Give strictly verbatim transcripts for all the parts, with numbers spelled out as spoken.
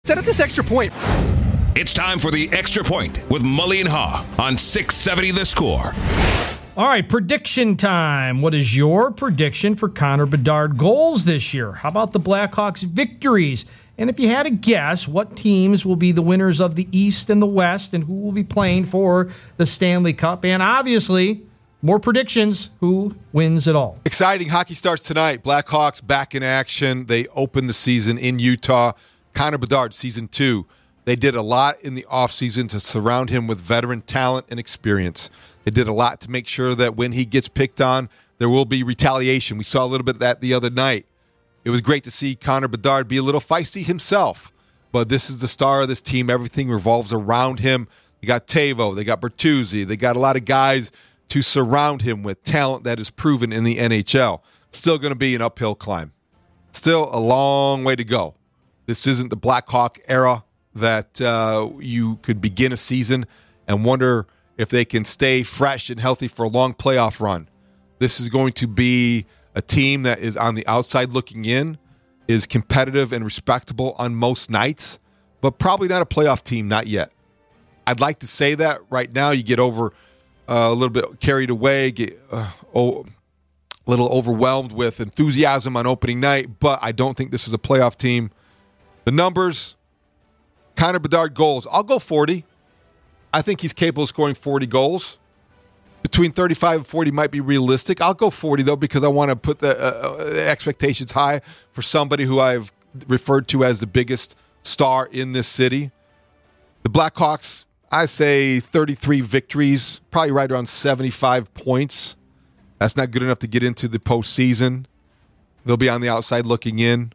Set up this extra point. It's time for the Extra Point with Mully and Haw on six seventy The Score. All right, prediction time. What is your prediction for Connor Bedard goals this year? How about the Blackhawks victories? And if you had a guess, what teams will be the winners of the East and the West, and who will be playing for the Stanley Cup? And obviously, more predictions. Who wins it all? Exciting hockey starts tonight. Blackhawks back in action. They open the season in Utah. Connor Bedard, season two. They did a lot in the offseason to surround him with veteran talent and experience. They did a lot to make sure that when he gets picked on, there will be retaliation. We saw a little bit of that the other night. It was great to see Connor Bedard be a little feisty himself, but this is the star of this team. Everything revolves around him. They got Teuvo. They got Bertuzzi. They got a lot of guys to surround him with talent that is proven in the N H L. Still going to be an uphill climb. Still a long way to go. This isn't the Blackhawk era that uh, you could begin a season and wonder if they can stay fresh and healthy for a long playoff run. This is going to be a team that is on the outside looking in, is competitive and respectable on most nights, but probably not a playoff team, not yet. I'd like to say that right now. You get over uh, a little bit carried away, get uh, oh, a little overwhelmed with enthusiasm on opening night, but I don't think this is a playoff team. The numbers, Connor Bedard goals, I'll go forty. I think he's capable of scoring forty goals. Between thirty-five and forty might be realistic. I'll go forty, though, because I want to put the uh, expectations high for somebody who I've referred to as the biggest star in this city. The Blackhawks, I say thirty-three victories, probably right around seventy-five points. That's not good enough to get into the postseason. They'll be on the outside looking in.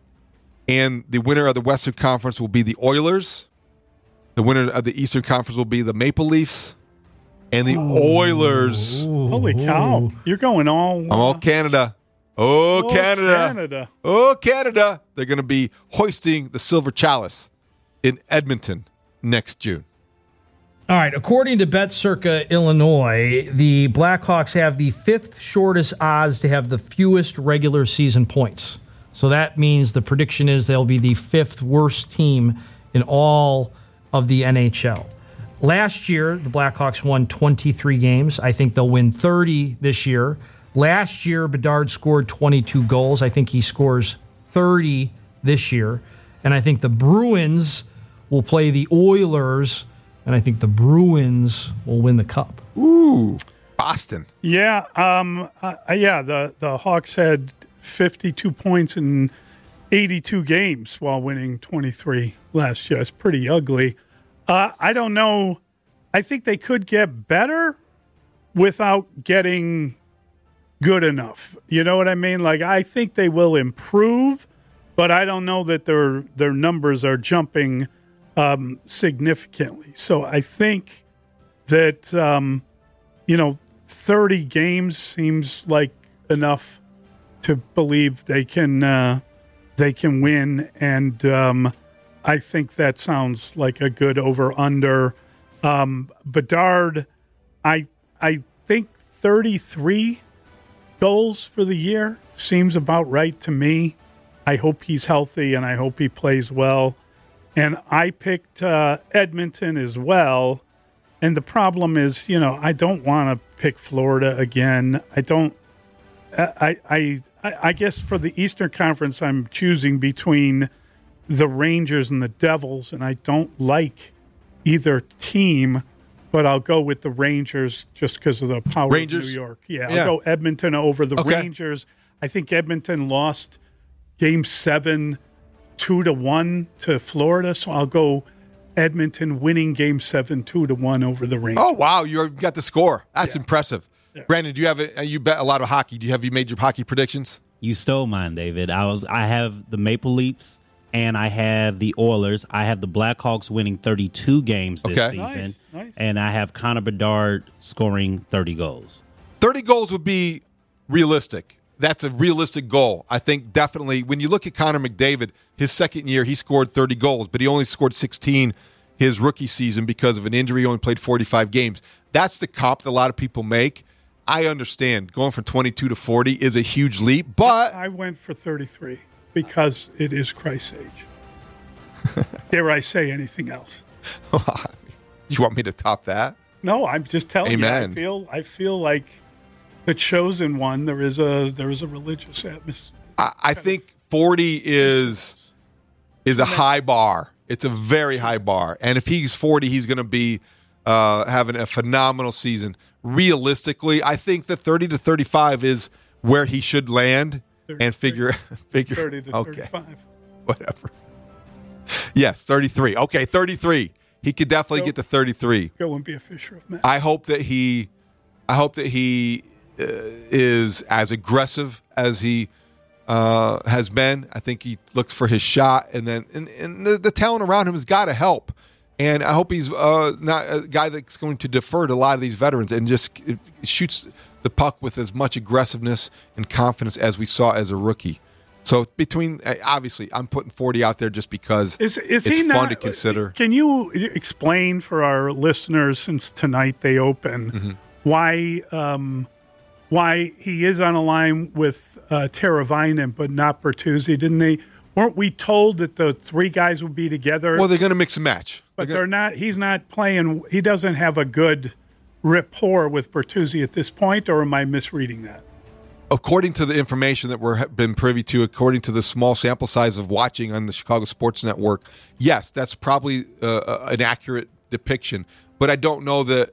And the winner of the Western Conference will be the Oilers. The winner of the Eastern Conference will be the Maple Leafs. And the Ooh. Oilers. Holy cow. You're going all... I'm all Canada. Oh, oh Canada. Canada. Oh, Canada. They're going to be hoisting the Silver Chalice in Edmonton next June. All right, according to Bet Circa Illinois, the Blackhawks have the fifth shortest odds to have the fewest regular season points. So that means the prediction is they'll be the fifth worst team in all of the N H L. Last year, the Blackhawks won twenty-three games. I think they'll win thirty this year. Last year, Bedard scored twenty-two goals. I think he scores thirty this year. And I think the Bruins will play the Oilers, and I think the Bruins will win the Cup. Ooh, Boston. Yeah, um, uh, yeah. The, the Hawks had fifty-two points in eighty-two games while winning twenty-three last year. It's pretty ugly. Uh, I don't know. I think they could get better without getting good enough. You know what I mean? Like, I think they will improve, but I don't know that their their numbers are jumping um, significantly. So I think that, um, you know, thirty games seems like enough to believe they can uh, they can win, and um, I think that sounds like a good over-under. Um, Bedard, I I think thirty-three goals for the year seems about right to me. I hope he's healthy, and I hope he plays well. And I picked uh, Edmonton as well. And the problem is, you know, I don't want to pick Florida again. I don't. I, I I guess for the Eastern Conference, I'm choosing between the Rangers and the Devils, and I don't like either team, but I'll go with the Rangers just because of the power Rangers? of New York. Yeah, Yeah. I'll go Edmonton over the Okay. Rangers. I think Edmonton lost Game Seven, two to one to Florida, so I'll go Edmonton winning Game Seven, two to one over the Rangers. Oh, wow. You got the score. That's Yeah. impressive. Yeah. Brandon, do you have a, you bet a lot of hockey. Do you have you made your hockey predictions? You stole mine, David. I was. I have the Maple Leafs and I have the Oilers. I have the Blackhawks winning thirty-two games this Okay. season, Nice, nice. and I have Connor Bedard scoring thirty goals. thirty goals would be realistic. That's a realistic goal. I think definitely when you look at Connor McDavid, his second year, he scored thirty goals, but he only scored sixteen his rookie season because of an injury. He only played forty-five games. That's the comp that a lot of people make. I understand going from twenty-two to forty is a huge leap, but I went for thirty-three because it is Christ's age. dare I say anything else. You want me to top that? No, I'm just telling Amen. you. I feel I feel like the chosen one. There is a there is a religious atmosphere. I, I think forty is is a high bar. It's a very high bar, and if he's forty, he's going to be uh, having a phenomenal season. Realistically, I think that thirty to thirty-five is where he should land, thirty, and figure figure. thirty to okay, thirty-five. Whatever. Yes, thirty-three. Okay, thirty-three. He could definitely go, get to thirty-three. Go and be a fisher of men. I hope that he, I hope that he uh, is as aggressive as he uh, has been. I think he looks for his shot, and then and, and the, the talent around him has got to help. And I hope he's uh, not a guy that's going to defer to a lot of these veterans and just shoots the puck with as much aggressiveness and confidence as we saw as a rookie. So between, obviously, I'm putting forty out there just because is, is it's he fun not, to consider. Can you explain for our listeners, since tonight they open, mm-hmm. why um, why he is on a line with uh, Teravainen but not Bertuzzi? Didn't they? Weren't we told that the three guys would be together? Well, they're going to mix and match. But they're, they're not. He's not playing. He doesn't have a good rapport with Bertuzzi at this point, or am I misreading that? According to the information that we've been privy to, according to the small sample size of watching on the Chicago Sports Network, yes, that's probably uh, an accurate depiction. But I don't know that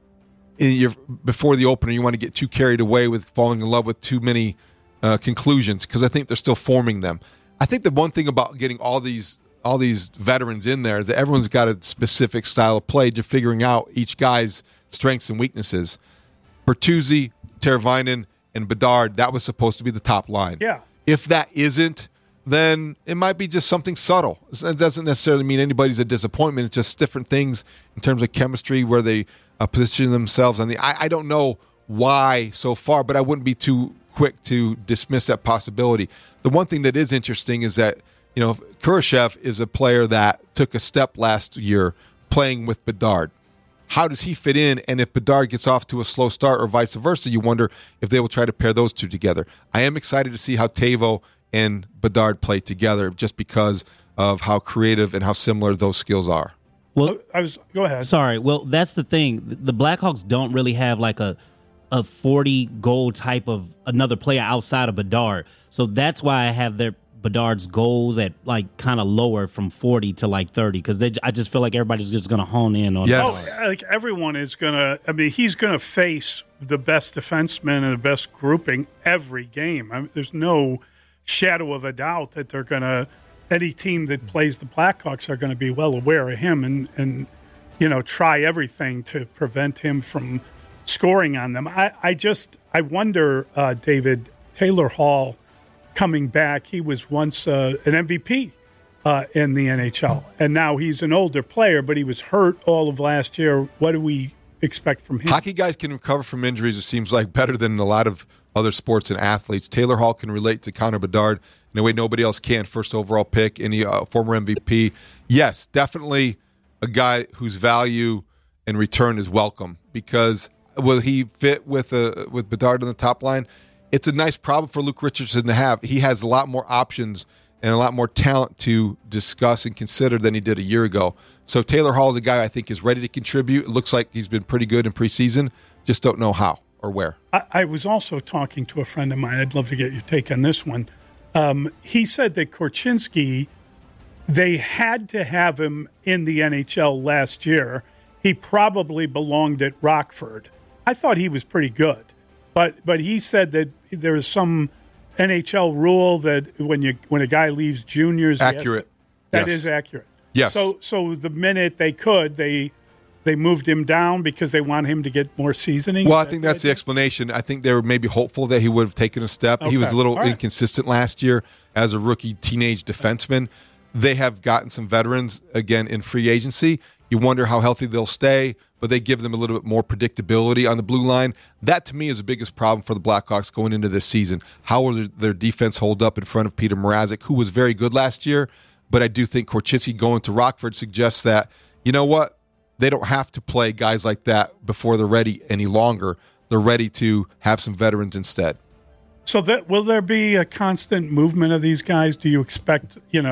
in your, before the opener you want to get too carried away with falling in love with too many uh, conclusions, because I think they're still forming them. I think the one thing about getting all these all these veterans in there is that everyone's got a specific style of play. You're figuring out each guy's strengths and weaknesses. Bertuzzi, Teravainen, and Bedard, that was supposed to be the top line. Yeah. If that isn't, then it might be just something subtle. It doesn't necessarily mean anybody's a disappointment. It's just different things in terms of chemistry where they uh, position themselves on the. I, I don't know why so far, but I wouldn't be too quick to dismiss that possibility. The one thing that is interesting is that, you know, Kurashev is a player that took a step last year playing with Bedard. How does he fit in? And if Bedard gets off to a slow start or vice versa, you wonder if they will try to pair those two together. I am excited to see how Teuvo and Bedard play together just because of how creative and how similar those skills are. Well, I was go ahead. Sorry. Well, that's the thing. The Blackhawks don't really have like a a forty goal type of another player outside of Bedard. So that's why I have their Bedard's goals at like kind of lower from forty to like thirty, because I just feel like everybody's just going to hone in on. Yes. Oh, like everyone is going to. I mean, he's going to face the best defenseman and the best grouping every game. I mean, there's no shadow of a doubt that they're going to. Any team that plays the Blackhawks are going to be well aware of him and and you know try everything to prevent him from scoring on them. I, I just I wonder, uh, David, Taylor Hall coming back. He was once uh, an M V P uh, in the N H L, and now he's an older player, but he was hurt all of last year. What do we expect from him? Hockey guys can recover from injuries, it seems like, better than a lot of other sports and athletes. Taylor Hall can relate to Connor Bedard in a way nobody else can. First overall pick, any uh, former M V P. Yes, definitely a guy whose value and return is welcome, because will he fit with uh, with Bedard on the top line? It's a nice problem for Luke Richardson to have. He has a lot more options and a lot more talent to discuss and consider than he did a year ago. So Taylor Hall is a guy I think is ready to contribute. It looks like he's been pretty good in preseason. Just don't know how or where. I, I was also talking to a friend of mine. I'd love to get your take on this one. Um, he said that Korchinski, they had to have him in the N H L last year. He probably belonged at Rockford. I thought he was pretty good. But but he said that there is some N H L rule that when you when a guy leaves juniors, accurate. To, that yes. is accurate. Yes. So so the minute they could, they they moved him down because they want him to get more seasoning. Well, I think that's the explanation. I think they were maybe hopeful that he would have taken a step. Okay. He was a little right. inconsistent last year as a rookie teenage defenseman. They have gotten some veterans again in free agency. You wonder how healthy they'll stay, but they give them a little bit more predictability on the blue line. That, to me, is the biggest problem for the Blackhawks going into this season. How will their, their defense hold up in front of Peter Mrazek, who was very good last year? But I do think Korchinski going to Rockford suggests that, you know what, they don't have to play guys like that before they're ready any longer. They're ready to have some veterans instead. So that will there be a constant movement of these guys? Do you expect, you know,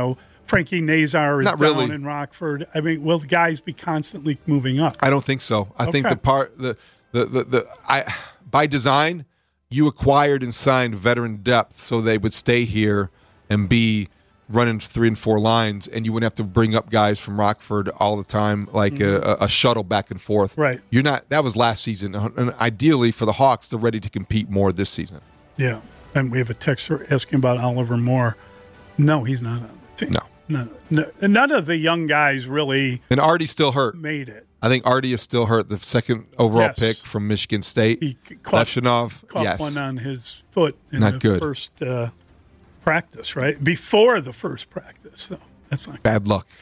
Frankie Nazar is Not down really. in Rockford. I mean, will the guys be constantly moving up? I don't think so. I think Okay. the part the the the, the I by design you acquired and signed veteran depth so they would stay here and be running three and four lines, and you wouldn't have to bring up guys from Rockford all the time like a, a shuttle back and forth. Right. You're not. That was last season, and ideally for the Hawks, they're ready to compete more this season. Yeah. And we have a texter asking about Oliver Moore. No, he's not on the team. No. None, no, none of the young guys really And Artie's still hurt. made it. I think Artie is still hurt. The second overall Yes. pick from Michigan State. He caught, Levshinov, caught yes. one on his foot in Not the good. first uh, practice, right? Before the first practice. So that's not Bad luck.